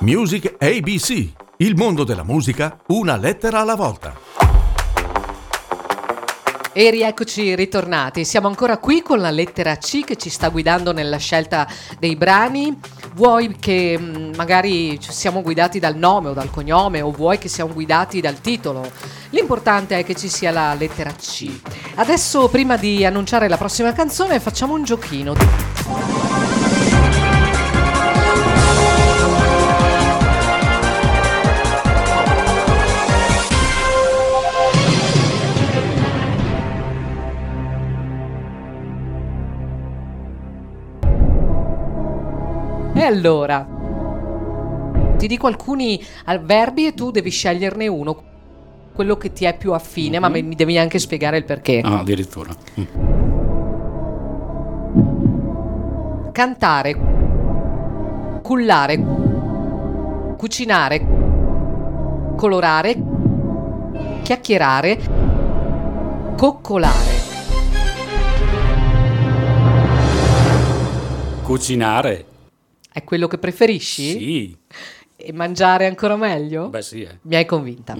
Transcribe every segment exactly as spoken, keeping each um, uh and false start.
Music A B C, il mondo della musica, una lettera alla volta. E rieccoci ritornati, siamo ancora qui con la lettera C che ci sta guidando nella scelta dei brani. Vuoi che mh, magari ci siamo guidati dal nome o dal cognome, o vuoi che siamo guidati dal titolo? L'importante è che ci sia la lettera C. Adesso, prima di annunciare la prossima canzone, facciamo un giochino. E allora, ti dico alcuni avverbi e tu devi sceglierne uno, quello che ti è più affine, mm-hmm. ma mi devi anche spiegare il perché. Ah, addirittura. Mm. Cantare, cullare, cucinare, colorare, chiacchierare, coccolare. Cucinare. È quello che preferisci? Sì. E mangiare ancora meglio? Beh sì, eh. Mi hai convinta.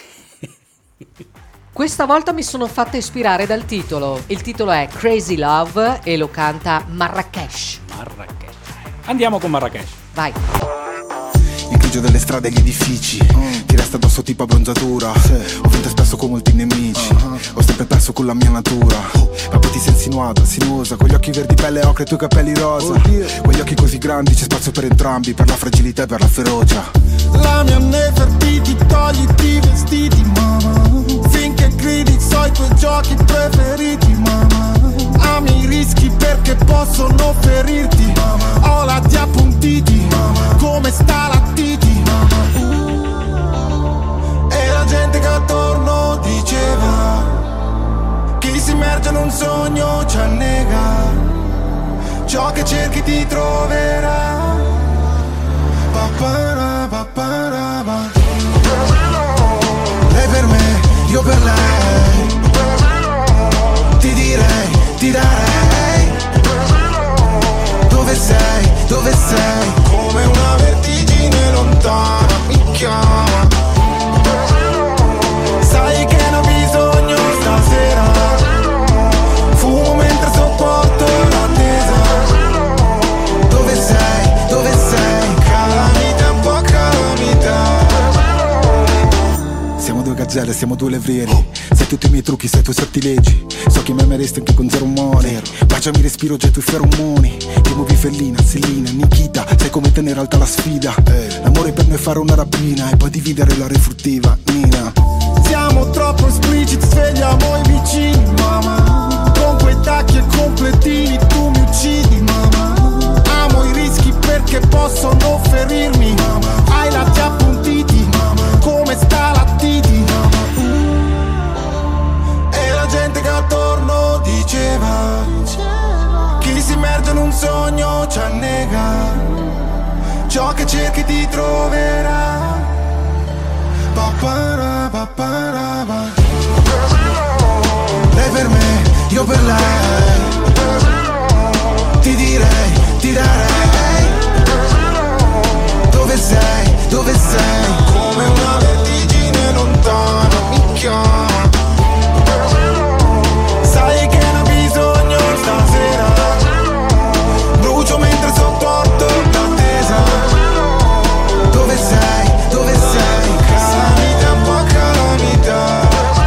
Questa volta mi sono fatta ispirare dal titolo. Il titolo è Crazy Love e lo canta Marrakesh. Marrakesh. Andiamo con Marrakesh. Vai. Il grigio delle strade e gli edifici, mm. ti resta addosso tipo abbronzatura, sì. Ho vinto spesso con molti nemici, uh-huh. ho sempre perso con la mia natura, oh. Ma poi ti sei insinuata, sinuosa, con gli occhi verdi pelle ocre e i tuoi capelli rosa, oh, quegli occhi così grandi, c'è spazio per entrambi, per la fragilità e per la ferocia. La mia Nefertiti, togliti i vestiti, mamma, finché gridi so i tuoi giochi preferiti, mamma. Ami i rischi perché possono ferirti, mamma. Ho lati appuntiti, mamma. Come sta la titi, mamma. Uh. E la gente che attorno diceva: chi si immerge in un sogno ci annega, ciò che cerchi ti troverà. Papara, papara, pa. Lei per me, io per lei, ti direi, ti darei. Dove sei, dove sei? Come una vertigine lontana mi chiama. Sai che ne ho bisogno stasera, fumo mentre sopporto l'attesa. Dove sei, dove sei? Calamita, un po' calamita. Siamo due gazzelle, siamo due levrieri. Sai tutti i miei trucchi, sai i tuoi sortilegi. So che mi ameresti anche con zero money. Baciami, respiro già i tuoi feromoni. Ti muovi fellina, Selina, Nikita. Sai come tenere alta la sfida. L'amore per noi è fare una rapina e poi dividere la refruttiva, Nina. Siamo troppo espliciti, svegliamo i vicini, mamma. Con quei tacchi e completini tu mi uccidi, mamma. Amo i rischi perché possono ferirmi, mamma. Hai lati appuntiti, mamma. Come sta la titi, mamma. E la gente che attorno diceva: chi si immerge in un sogno ci annega, ciò che cerchi ti troverà. Papara, papara, pa. Lei per me, io per lei, ti direi, ti darei. Dove sei, dove sei? Come una vertigine lontana mi chiama. Sai che ne ho bisogno stasera, brucio mentre sopporto l'attesa. Dove sei, dove sei? Calamita, un po' calamita.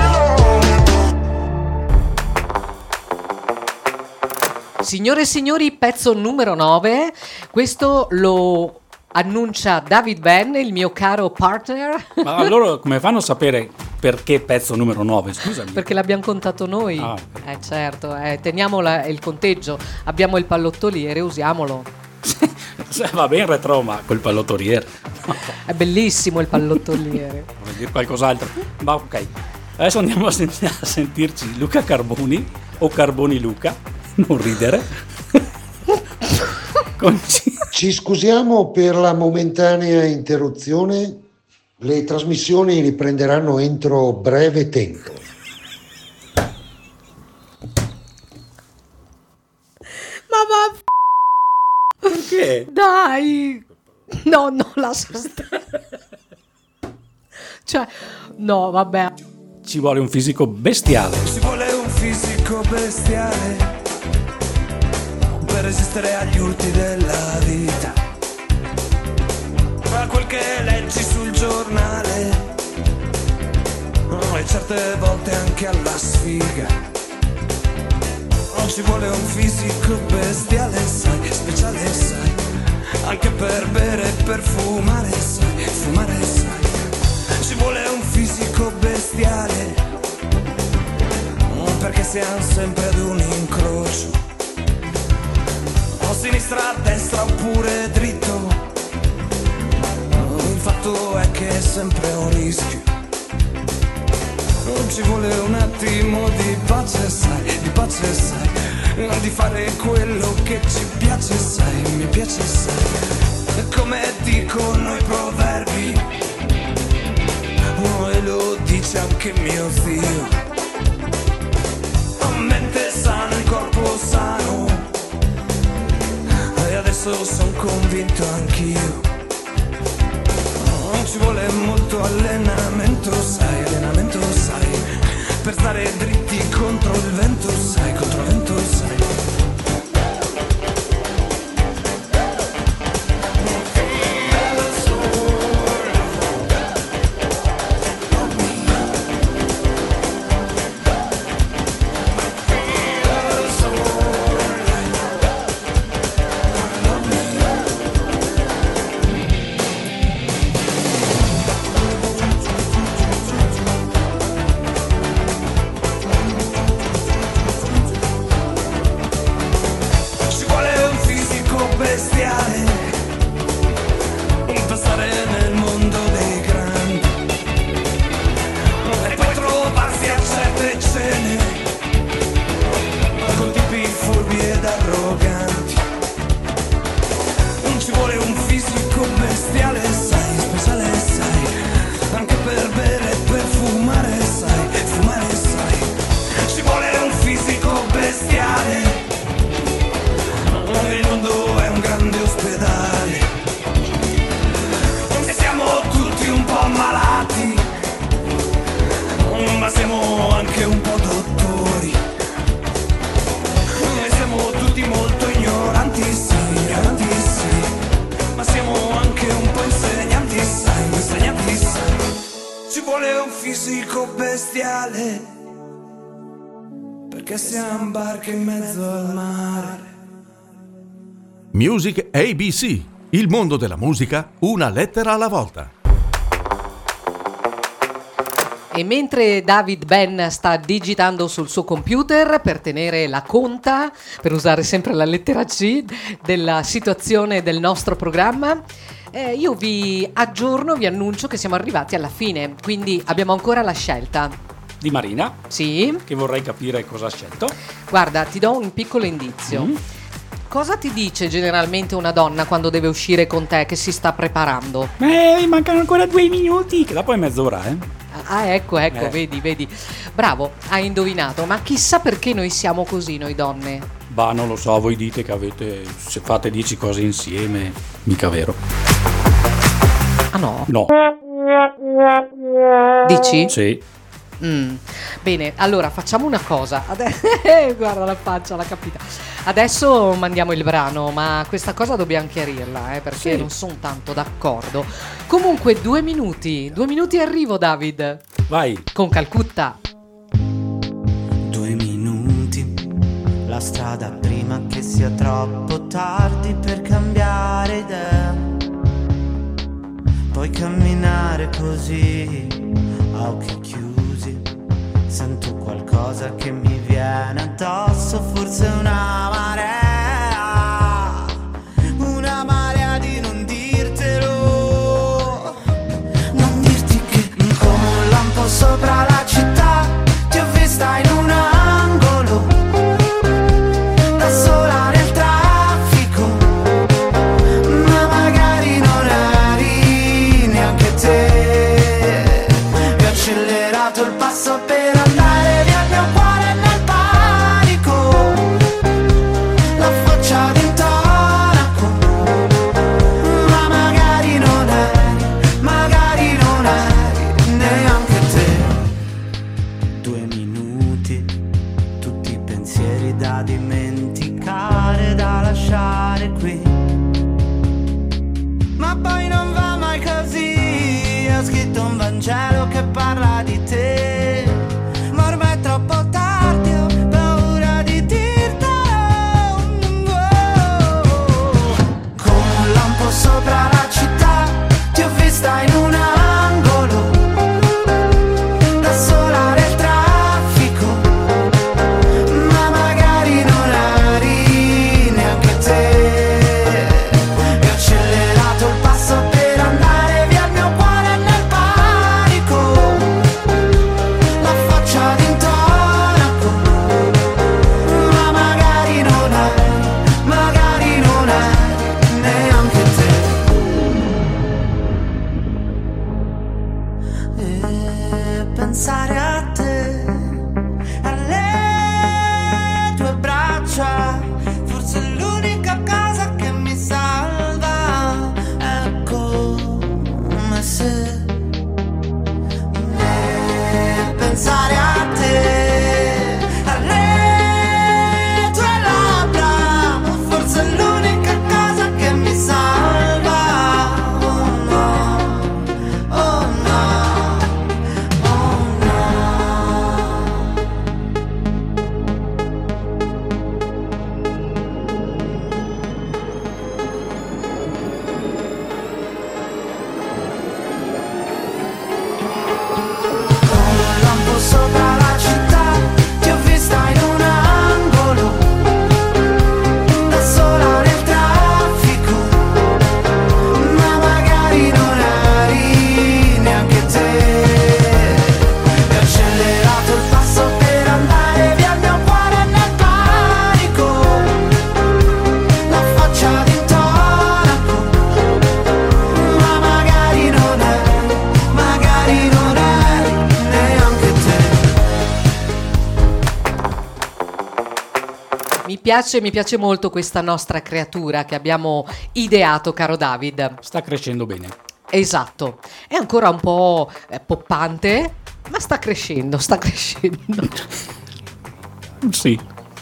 Signore e signori, pezzo numero nove. Questo lo annuncia David Ben, il mio caro partner. Ma loro come fanno a sapere perché pezzo numero nove? Scusami. Perché l'abbiamo contato noi. Ah, eh certo, eh, teniamo la, il conteggio. Abbiamo il pallottoliere, usiamolo. Va bene retro, ma col pallottoliere. È bellissimo il pallottoliere. Vuoi dire qualcos'altro? Ma ok. Adesso andiamo a, sent- a sentirci Luca Carboni o Carboni Luca. Non ridere. Con C- Ci scusiamo per la momentanea interruzione, le trasmissioni riprenderanno entro breve tempo. Ma va. Perché? Dai. No, no, lascia stare. Cioè, no, vabbè. Ci vuole un fisico bestiale. Ci vuole un fisico bestiale per resistere agli urti della vita, a quel che leggi sul giornale e certe volte anche alla sfiga. Non ci vuole un fisico bestiale, sai, speciale, sai, anche per bere e per fumare, sai, fumare, sai. Ci vuole un fisico bestiale perché siamo sempre ad un incrocio, o sinistra, a destra oppure dritto. Il fatto è che è sempre un rischio. Non ci vuole un attimo di pace, sai, di pace, sai, di fare quello che ci piace, sai, mi piace, sai, come dicono i proverbi, oh, e lo dice anche mio zio. Mente sana, il corpo sano, e adesso sono convinto anch'io. Non ci vuole molto allenamento, sai, allenamento, sai, per stare dritti contro il vento, sai, contro il vento, sai. Music A B C, il mondo della musica, una lettera alla volta. E mentre David Ben sta digitando sul suo computer per tenere la conta, per usare sempre la lettera C, della situazione del nostro programma, eh, io vi aggiorno, vi annuncio che siamo arrivati alla fine, quindi abbiamo ancora la scelta. Di Marina? Sì. Che vorrei capire cosa ha scelto. Guarda, ti do un piccolo indizio. Mm. Cosa ti dice generalmente una donna quando deve uscire con te, che si sta preparando? Eh, mancano ancora due minuti, che dopo è mezz'ora, eh. Ah, ecco, ecco, eh. vedi, vedi. Bravo, hai indovinato, ma chissà perché noi siamo così, noi donne. Bah, non lo so, voi dite che avete, se fate dieci cose insieme, mica vero. Ah no? No. Dici? Sì. Mm. Bene, allora facciamo una cosa. Ade- Guarda la faccia, l'ha capita. Adesso mandiamo il brano, ma questa cosa dobbiamo chiarirla, eh, perché sì. non sono tanto d'accordo. Comunque, due minuti, due minuti e arrivo, David. Vai. Con Calcutta. Due minuti, la strada prima che sia troppo tardi per cambiare idea. Puoi camminare così, a occhi chiusi. Sento qualcosa che mi viene addosso, forse una marea, una marea di non dirtelo, non dirti che come un lampo sopra la città ti ho vista in un angolo, da sola nel traffico, ma magari non eri neanche te, vi ho accelerato il passo per andare via il mio cuore nel panico, che parla di te, ma ormai è troppo tardi, ho paura di dirtelo. Con un lampo sopra la città ti ho vista in un angolo, da sola nel traffico, ma magari non eri neanche te. E ho accelerato il passo per andare via, il mio cuore è nel panico, la faccia d'intonaco, ma magari non eri, magari non eri neanche te. E pensare a te, alle tue braccia, forse è l'unica cosa che mi salva. È come se e pensare a te, alle tue labbra, forse è l'unica cosa che mi salva. Oh no, oh no, oh no. Con un lampo sopra la città ti ho vista in un angolo, da sola nel traffico, ma magari non eri neanche te. E ho accelerato il passo per andare via, il mio cuore è nel panico, la faccia d'intonaco, ma magari non eri, magari non eri neanche te. Mi piace, mi piace molto questa nostra creatura che abbiamo ideato, caro David. Sta crescendo bene. Esatto, è ancora un po' eh, poppante, ma sta crescendo, sta crescendo. Sì.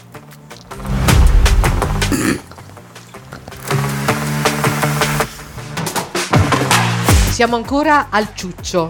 Siamo ancora al ciuccio.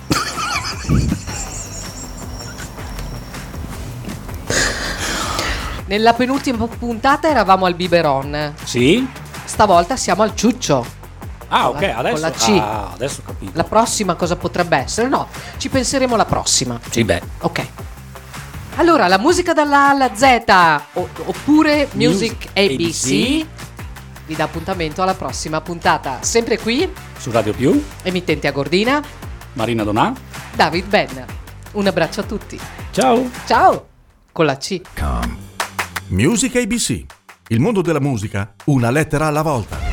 Nella penultima puntata eravamo al biberon, Sì? stavolta siamo al ciuccio. Ah, ok, Con adesso, la C. ah, adesso ho capito. La prossima cosa potrebbe essere? No, ci penseremo la prossima. Sì, beh. Ok. Allora, la musica dalla A alla Z o- oppure Music A B C vi dà appuntamento alla prossima puntata. Sempre qui, Su Radio Più, emittente a Gordina, Marina Donà. David Ben. Un abbraccio a tutti. Ciao. Ciao! Con la C. Music A B C. Il mondo della musica, una lettera alla volta.